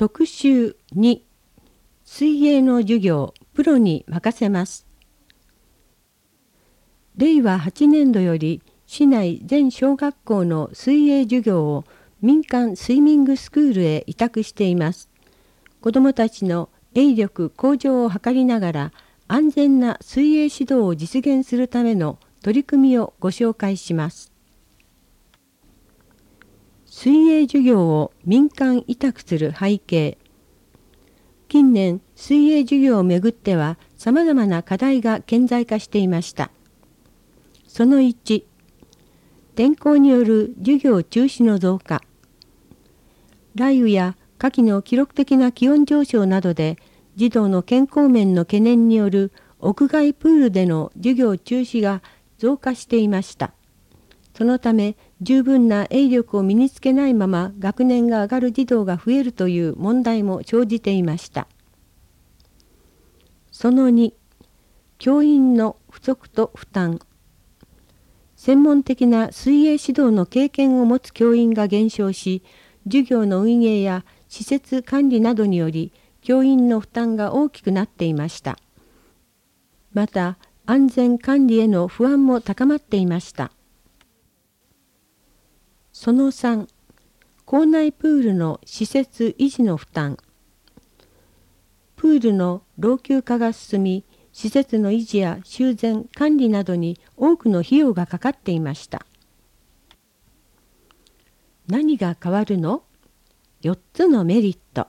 特集2、水泳の授業、プロに任せます。令和8年度より市内全小学校の水泳授業を民間スイミングスクールへ委託しています。子どもたちの泳力向上を図りながら安全な水泳指導を実現するための取り組みをご紹介します。水泳授業を民間委託する背景。近年、水泳授業をめぐってはさまざまな課題が顕在化していました。その1、天候による授業中止の増加。雷雨や夏季の記録的な気温上昇などで児童の健康面の懸念による屋外プールでの授業中止が増加していました。そのため十分な泳力を身につけないまま学年が上がる児童が増えるという問題も生じていました。その2、教員の不足と負担。専門的な水泳指導の経験を持つ教員が減少し、授業の運営や施設管理などにより教員の負担が大きくなっていました。また、安全管理への不安も高まっていました。その3、校内プールの施設維持の負担。プールの老朽化が進み、施設の維持や修繕、管理などに多くの費用がかかっていました。何が変わるの？ 4 つのメリット。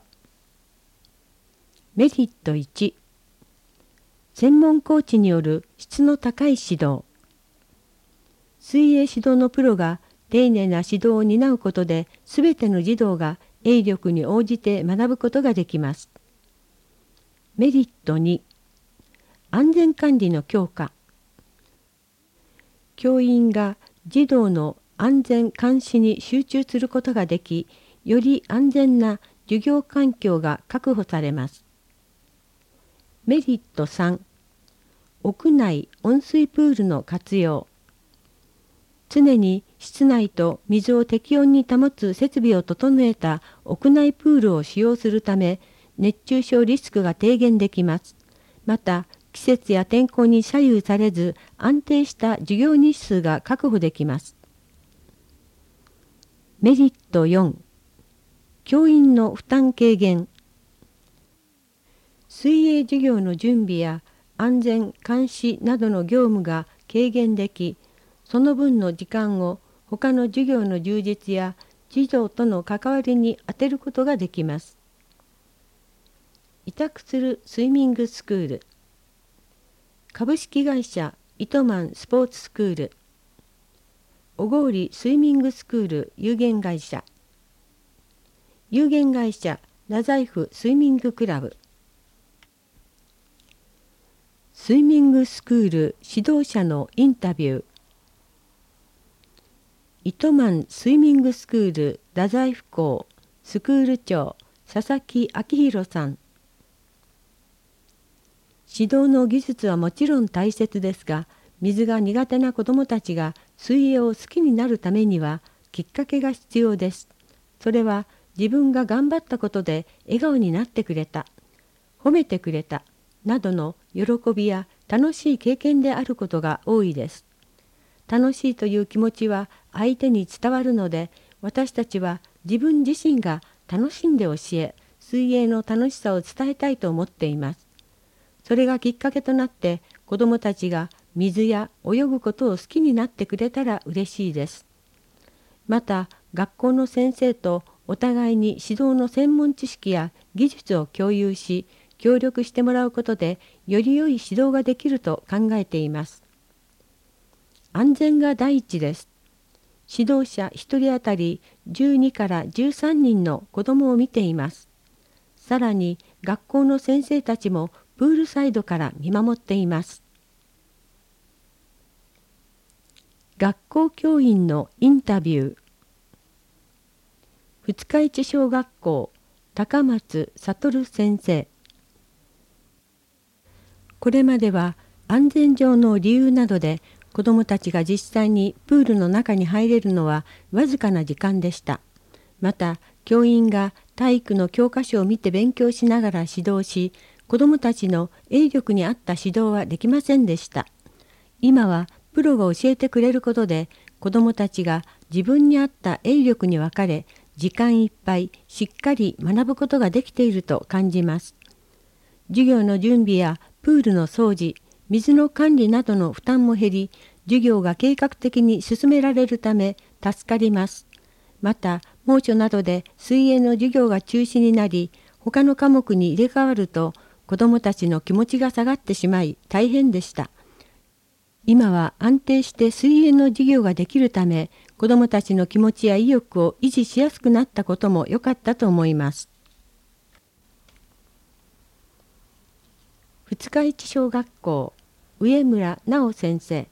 メリット1、専門コーチによる質の高い指導。水泳指導のプロが丁寧な指導を担うことで、すべての児童が泳力に応じて学ぶことができます。メリット2、安全管理の強化。教員が児童の安全監視に集中することができ、より安全な授業環境が確保されます。メリット3、屋内温水プールの活用。常に室内と水を適温に保つ設備を整えた屋内プールを使用するため、熱中症リスクが低減できます。また、季節や天候に左右されず、安定した授業日数が確保できます。メリット4、教員の負担軽減。水泳授業の準備や安全監視などの業務が軽減でき、その分の時間を他の授業の充実や児童との関わりに充てることができます。委託するスイミングスクール。株式会社糸満スポーツスクール。小郡スイミングスクール有限会社。有限会社太宰府スイミングクラブ。スイミングスクール指導者のインタビュー。糸満スイミングスクール太宰府校スクール長佐々木明弘さん。指導の技術はもちろん大切ですが、水が苦手な子どもたちが水泳を好きになるためにはきっかけが必要です。それは自分が頑張ったことで笑顔になってくれた、褒めてくれたなどの喜びや楽しい経験であることが多いです。楽しいという気持ちは相手に伝わるので、私たちは自分自身が楽しんで教え、水泳の楽しさを伝えたいと思っています。それがきっかけとなって子どもたちが水や泳ぐことを好きになってくれたら嬉しいです。また学校の先生とお互いに指導の専門知識や技術を共有し、協力してもらうことでより良い指導ができると考えています。安全が第一です。指導者1人当たり12から13人の子どもを見ています。さらに学校の先生たちもプールサイドから見守っています。学校教員のインタビュー。二日市小学校高松悟先生。これまでは安全上の理由などで子どもたちが実際にプールの中に入れるのはわずかな時間でした。また教員が体育の教科書を見て勉強しながら指導し、子どもたちの営力に合った指導はできませんでした。今はプロが教えてくれることで、子どもたちが自分に合った営力に分かれ、時間いっぱいしっかり学ぶことができていると感じます。授業の準備やプールの掃除、水の管理などの負担も減り、授業が計画的に進められるため助かります。また、猛暑などで水泳の授業が中止になり、他の科目に入れ替わると、子どもたちの気持ちが下がってしまい大変でした。今は安定して水泳の授業ができるため、子どもたちの気持ちや意欲を維持しやすくなったことも良かったと思います。二日市小学校、上村直先生。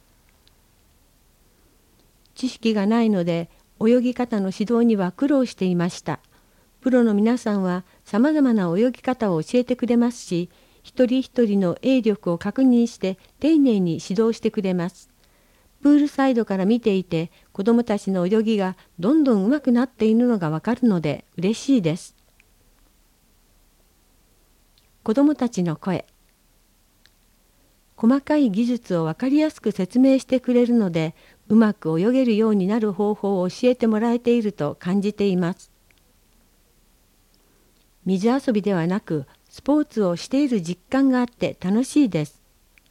知識がないので、泳ぎ方の指導には苦労していました。プロの皆さんはさまざまな泳ぎ方を教えてくれますし、一人一人の泳力を確認して丁寧に指導してくれます。プールサイドから見ていて、子どもたちの泳ぎがどんどん上手くなっているのがわかるので嬉しいです。子どもたちの声。細かい技術をわかりやすく説明してくれるので、うまく泳げるようになる方法を教えてもらえていると感じています。水遊びではなく、スポーツをしている実感があって楽しいです。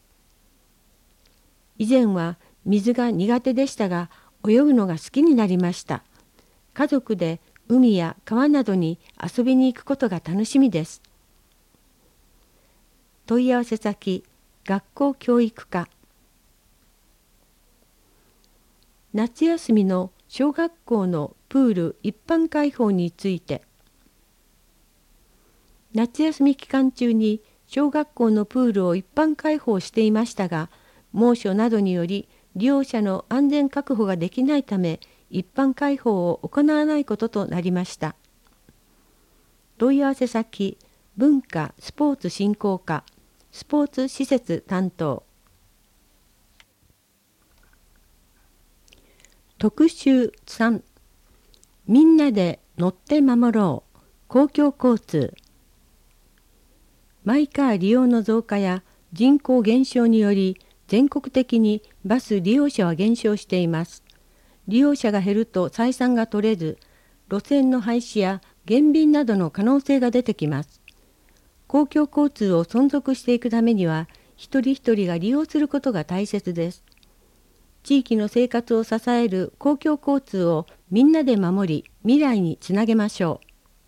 以前は水が苦手でしたが、泳ぐのが好きになりました。家族で海や川などに遊びに行くことが楽しみです。問い合わせ先、学校教育課。夏休みの小学校のプール一般開放について。夏休み期間中に小学校のプールを一般開放していましたが、猛暑などにより利用者の安全確保ができないため、一般開放を行わないこととなりました。問い合わせ先、文化・スポーツ振興課、スポーツ施設担当。特集3、みんなで乗って守ろう、公共交通。マイカー利用の増加や人口減少により、全国的にバス利用者は減少しています。利用者が減ると採算が取れず、路線の廃止や減便などの可能性が出てきます。公共交通を存続していくためには、一人一人が利用することが大切です。地域の生活を支える公共交通をみんなで守り、未来につなげましょう。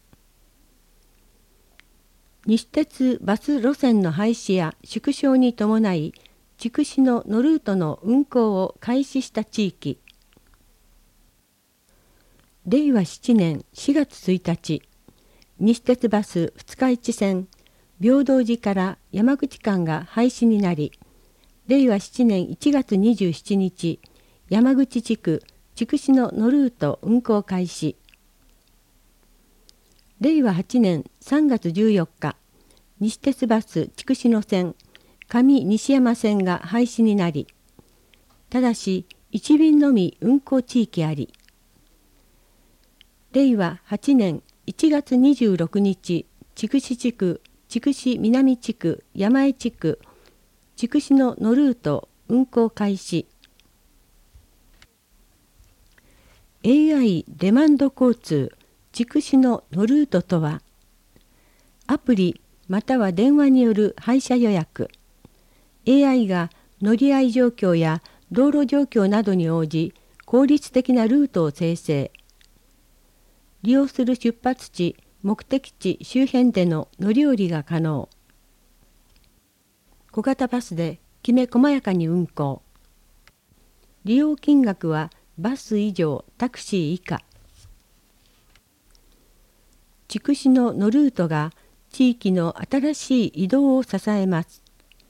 西鉄バス路線の廃止や縮小に伴い、筑紫野のルートの運行を開始した地域。令和7年4月1日、西鉄バス二日市線、平等寺から山口間が廃止になり、令和7年1月27日、山口地区筑紫野のルート運行開始。令和8年3月14日、西鉄バス筑紫野線、上西山線が廃止になり、ただし1便のみ運行地域あり。令和8年1月26日、筑紫地区、筑紫南地区、山江地区、筑紫野のルート運行開始。AI デマンド交通筑紫野のルートとは、アプリまたは電話による配車予約。AI が乗り合い状況や道路状況などに応じ、効率的なルートを生成。利用する出発地、目的地周辺での乗り降りが可能。小型バスできめ細やかに運行。利用金額はバス以上、タクシー以下。筑紫野のルートが地域の新しい移動を支えます。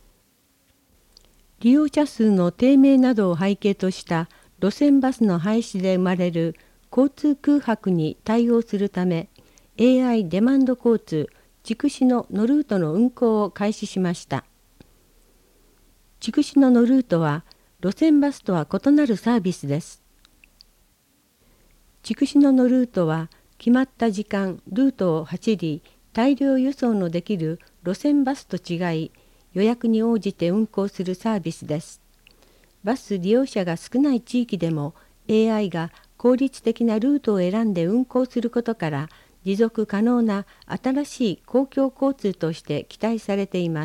利用者数の低迷などを背景とした路線バスの廃止で生まれる交通空白に対応するため、AI デマンド交通筑紫野のルートの運行を開始しました。筑紫野のルートは路線バスとは異なるサービスです。筑紫野のルートは決まった時間、ルートを走り、大量輸送のできる路線バスと違い、予約に応じて運行するサービスです。バス利用者が少ない地域でも AI が効率的なルートを選んで運行することから、持続可能な新しい公共交通として期待されています。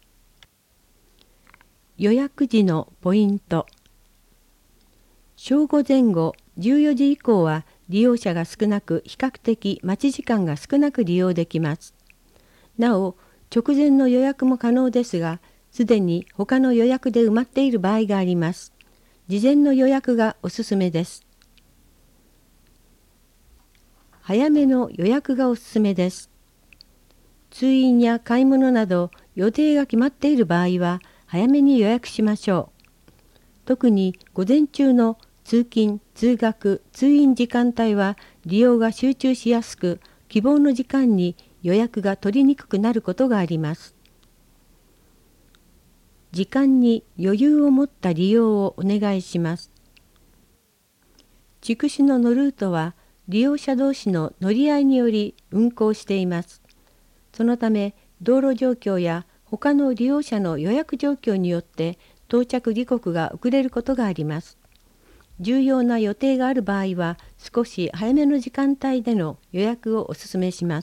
予約時のポイント。正午前後、14時以降は利用者が少なく、比較的待ち時間が少なく利用できます。なお、直前の予約も可能ですが、すでに他の予約で埋まっている場合があります。事前の予約がおすすめです。早めの予約がおすすめです。通院や買い物など予定が決まっている場合は早めに予約しましょう。特に午前中の通勤・通学・通院時間帯は利用が集中しやすく、希望の時間に予約が取りにくくなることがあります。時間に余裕を持った利用をお願いします。筑紫野のルートは利用者同士の乗り合いにより運行しています。そのため道路状況や他の利用者の予約状況によって到着時刻が遅れることがあります。重要な予定がある場合は少し早めの時間帯での予約をお勧めします。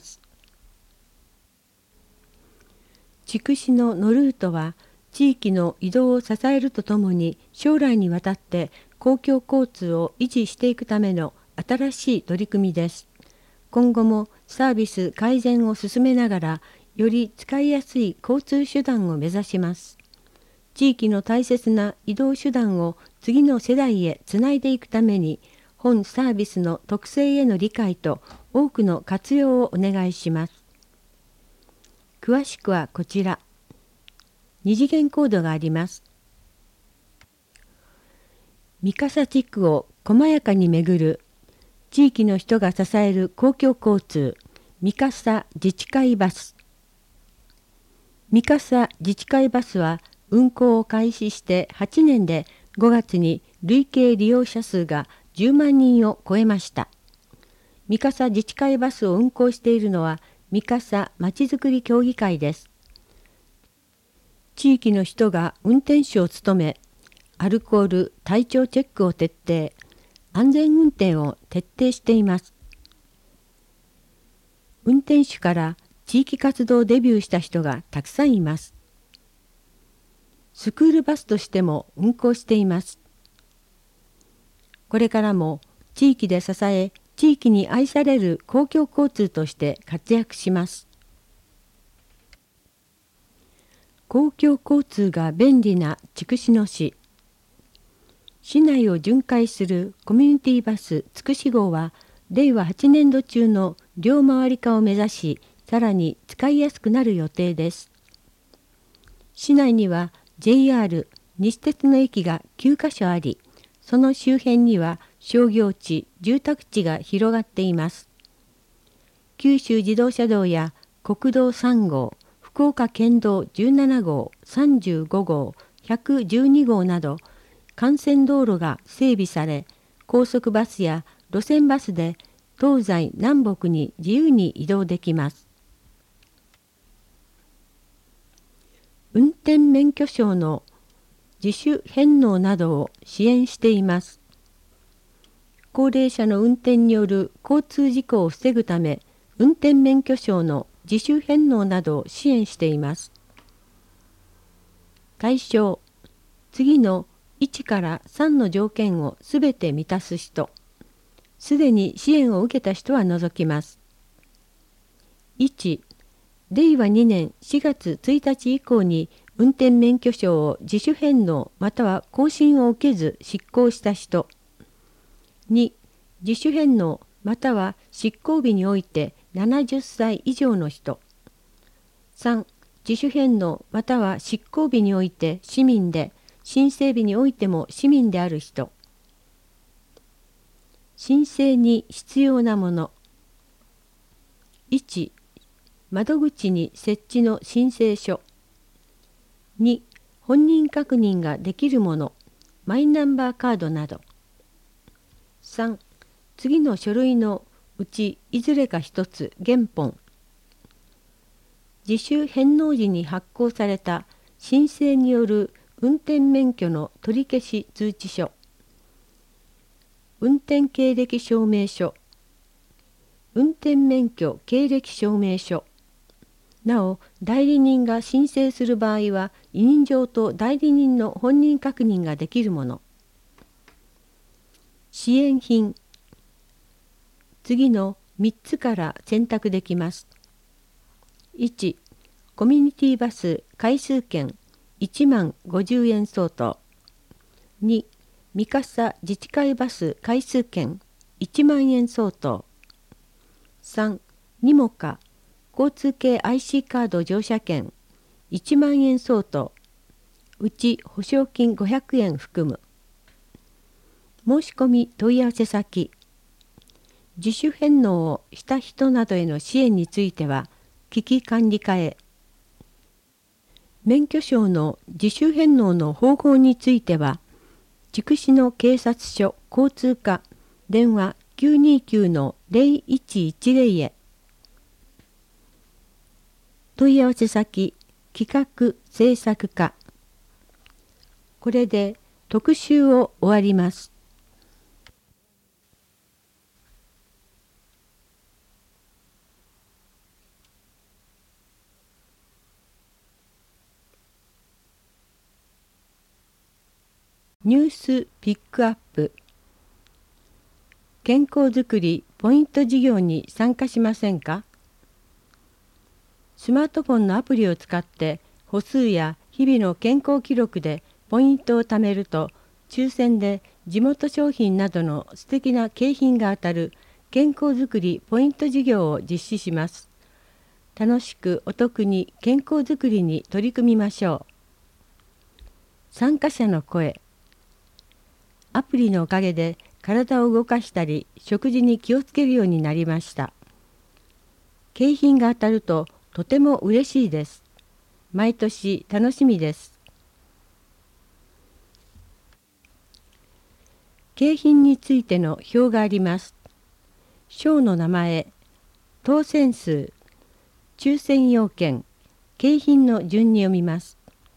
筑紫野のルートは地域の移動を支えるとともに将来にわたって公共交通を維持していくための新しい取り組みです。今後もサービス改善を進めながらより使いやすい交通手段を目指します。地域の大切な移動手段を次の世代へつないでいくために本サービスの特性への理解と多くの活用をお願いします。詳しくはこちら。2次元コードがあります。三笠地区を細やかに巡る地域の人が支える公共交通三笠自治会バス。三笠自治会バスは運行を開始して8年で5月に累計利用者数が10万人を超えました。三笠自治会バスを運行しているのは三笠まちづくり協議会です。地域の人が運転手を務め、アルコール・体調チェックを徹底、安全運転を徹底しています。運転手から地域活動デビューした人がたくさんいます。スクールバスとしても運行しています。これからも地域で支え、地域に愛される公共交通として活躍します。公共交通が便利な筑紫野市。市内を巡回するコミュニティバスつくし号は令和8年度中の両回り化を目指し、さらに使いやすくなる予定です。市内には JR 西鉄の駅が9カ所あり、その周辺には商業地、住宅地が広がっています。九州自動車道や国道3号、福岡県道17号、35号、112号など、幹線道路が整備され、高速バスや路線バスで東西南北に自由に移動できます。運転免許証の自主返納などを支援しています。高齢者の運転による交通事故を防ぐため、運転免許証の自主返納などを支援しています。対象、次の1から3の条件をすべて満たす人、すでに支援を受けた人は除きます。1、令和2年4月1日以降に運転免許証を自主返納または更新を受けず失効した人。2、自主返納または失効日において70歳以上の人。3、自主返納または失効日において市民で、申請日においても市民である人。申請に必要なもの。1、窓口に設置の申請書。2、本人確認ができるもの、マイナンバーカードなど。3、次の書類のうちいずれか一つ原本。自主返納時に発行された申請による運転免許の取り消し通知書、運転経歴証明書、運転免許経歴証明書。なお、代理人が申請する場合は、委任状と代理人の本人確認ができるもの。支援品。次の3つから選択できます。1、コミュニティバス回数券1万50円相当。2、三笠自治会バス回数券1万円相当。3、にもか交通系 IC カード乗車券1万円相当。うち保証金500円含む。申し込み問い合わせ先。自主返納をした人などへの支援については、危機管理課へ。免許証の自主返納の方法については、筑紫野警察署交通課電話929-0110へ。問い合わせ先、企画制作課。これで特集を終わります。ニュースピックアップ。健康づくりポイント事業に参加しませんか？スマートフォンのアプリを使って歩数や日々の健康記録でポイントを貯めると、抽選で地元商品などの素敵な景品が当たる健康づくりポイント事業を実施します。楽しくお得に健康づくりに取り組みましょう。参加者の声。アプリのおかげで体を動かしたり食事に気をつけるようになりました。景品が当たるととても嬉しいです。毎年楽しみです。景品についての表があります。賞の名前、当選数、抽選要件、景品の順に読みます。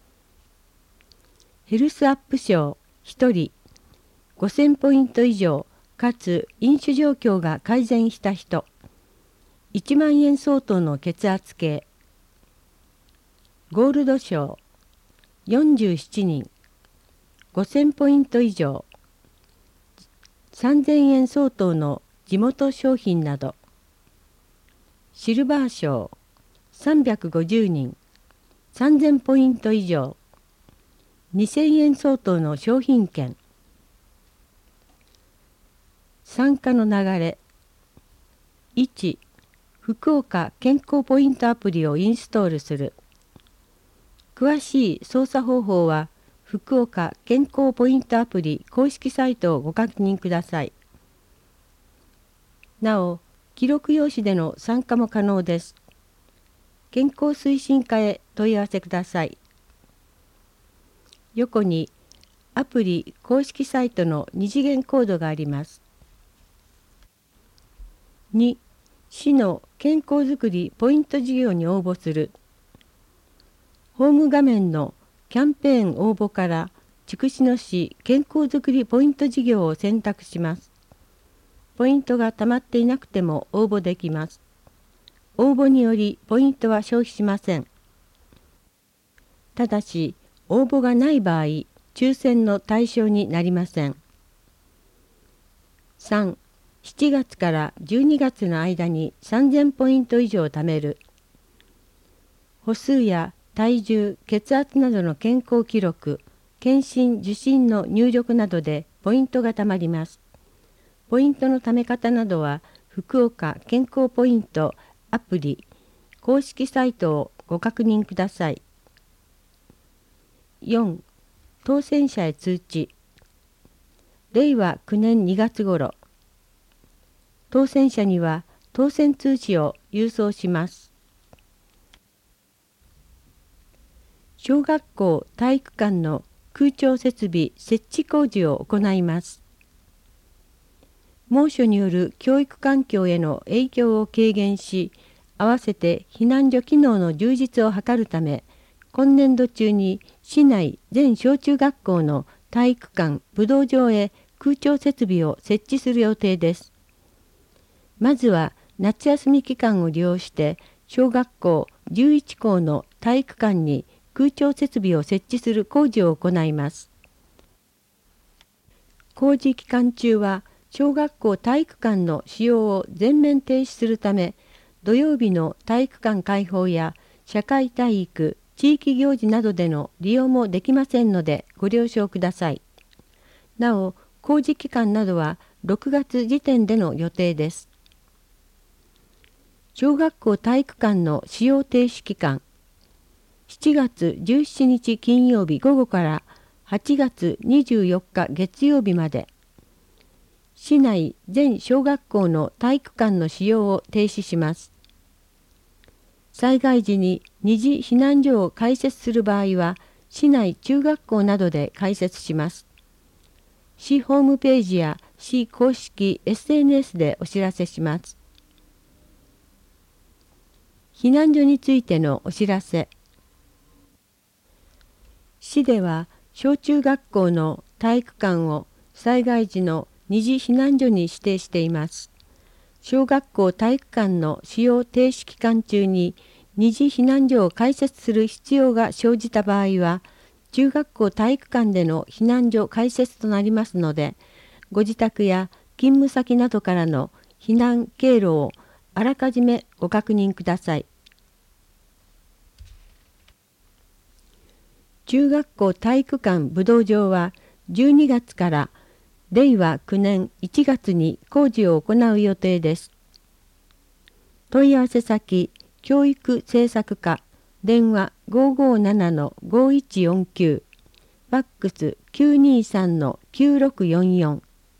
ヘルスアップ賞1人、5000ポイント以上かつ飲酒状況が改善した人、1万円相当の血圧計。ゴールド賞47人、5000ポイント以上、3000円相当の地元商品など。シルバー賞350人、3000ポイント以上、2000円相当の商品券。参加の流れ。1、福岡健康ポイントアプリをインストールする。詳しい操作方法は福岡健康ポイントアプリ公式サイトをご確認ください。なお、記録用紙での参加も可能です。健康推進課へ問い合わせください。横にアプリ公式サイトの2次元コードがあります。2、市の健康づくりポイント事業に応募する。ホーム画面のキャンペーン応募から筑紫野市健康づくりポイント事業を選択します。ポイントがたまっていなくても応募できます。応募によりポイントは消費しません。ただし、応募がない場合、抽選の対象になりません。3、7月から12月の間に3000ポイント以上貯める。歩数や体重、血圧などの健康記録、検診・受診の入力などでポイントが貯まります。ポイントの貯め方などは、福岡健康ポイントアプリ公式サイトをご確認ください。4、当選者へ通知。令和9年2月頃、当選者には当選通知を郵送します。小学校体育館の空調設備設置工事を行います。 猛暑による教育環境への影響を軽減し、合わせて避難所機能の充実を図るため、今年度中に市内全小中学校の体育館、武道場へ空調設備を設置する予定です。まずは夏休み期間を利用して小学校11校の体育館に空調設備を設置する工事を行います。工事期間中は小学校体育館の使用を全面停止するため、土曜日の体育館開放や社会体育、地域行事などでの利用もできませんのでご了承ください。なお、工事期間などは6月時点での予定です。小学校体育館の使用停止期間、7月17日金曜日午後から8月24日月曜日まで、市内全小学校の体育館の使用を停止します。災害時に二次避難所を開設する場合は、市内中学校などで開設します。市ホームページや市公式 SNS でお知らせします。避難所についてのお知らせ。市では小中学校の体育館を災害時の二次避難所に指定しています。小学校体育館の使用停止期間中に二次避難所を開設する必要が生じた場合は、中学校体育館での避難所開設となりますので、ご自宅や勤務先などからの避難経路をあらかじめご確認ください。中学校体育館武道場は12月から令和9年1月に工事を行う予定です。問い合わせ先、教育政策課、電話 557-5149、ファックス 923-9644。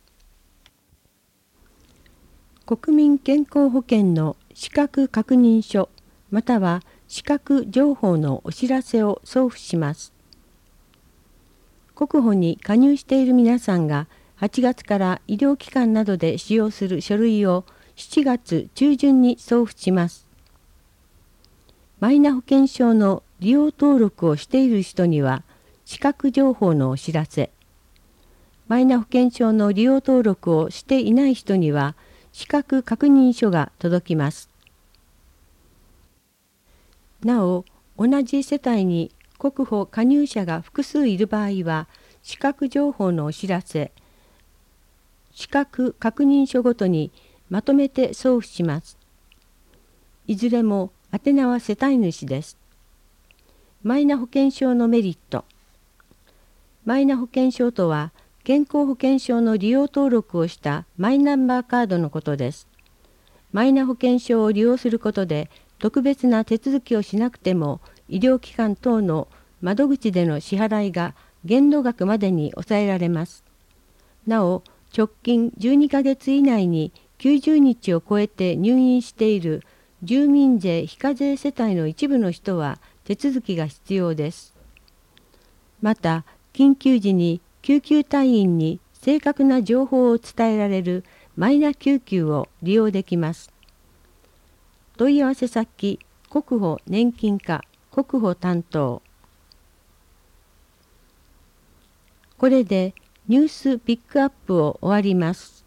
国民健康保険の資格確認書または資格情報のお知らせを送付します。国保に加入している皆さんが8月から医療機関などで使用する書類を7月中旬に送付します。マイナ保険証の利用登録をしている人には資格情報のお知らせ、マイナ保険証の利用登録をしていない人には資格確認書が届きます。なお、同じ世帯に国保加入者が複数いる場合は資格情報のお知らせ、資格確認書ごとにまとめて送付します。いずれも宛名は世帯主です。マイナ保険証のメリット。マイナ保険証とは、健康保険証の利用登録をしたマイナンバーカードのことです。マイナ保険証を利用することで、特別な手続きをしなくても、医療機関等の窓口での支払いが限度額までに抑えられます。なお、直近12ヶ月以内に90日を超えて入院している住民税非課税世帯の一部の人は手続きが必要です。また、緊急時に救急隊員に正確な情報を伝えられるマイナ救急を利用できます。問い合わせ先、国保年金課、国保担当。これでニュースピックアップを終わります。